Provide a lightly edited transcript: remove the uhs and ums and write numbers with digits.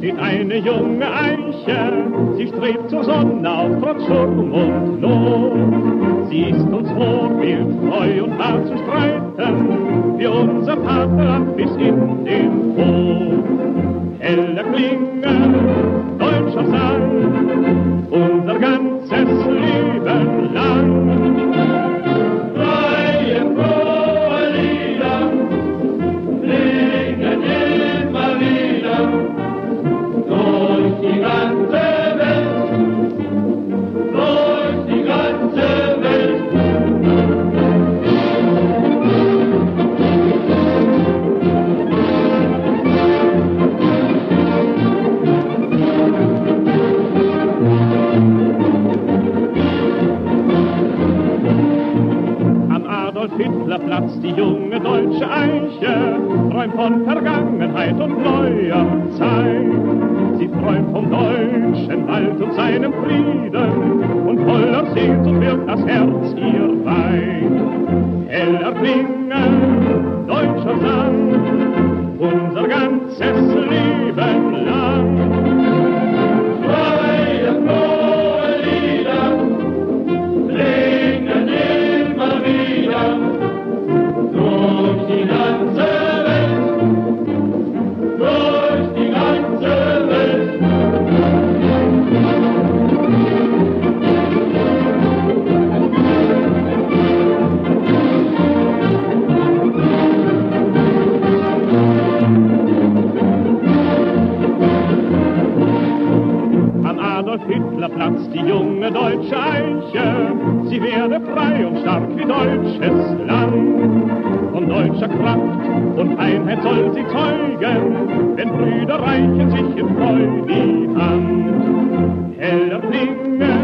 steht eine junge Eiche, sie strebt zur Sonne auf, trotz Sturm und Not. Sie ist uns Vorbild, treu und wahr zu streiten, für unser Vaterland bis in den Tod. Heller Klinge, deutscher Sang, unser ganzes Leben lang. Freie, frohe Lieder klingen immer wieder durch die ganze Welt, durch die ganze Welt. Hitlerplatz, die junge deutsche Eiche, träumt von Vergangenheit und neuer Zeit. Sie träumt vom deutschen Wald und seinem Frieden, und voller Sehnsucht wird das Herz ihr weit. Heller Klinge, deutscher Sang, unser ganzes Leben lang. Freie, frohe Lieder klingen immer wieder durch die ganze Welt, durch die ganze Welt. Am Adolf-Hitler-Platz die junge deutsche Eiche, sie werde frei und stark wie deutsches Land. Von deutscher Kraft und Einheit soll sie zeugen, wenn Brüder reichen sich in Freude die Hand. Heller Klinge,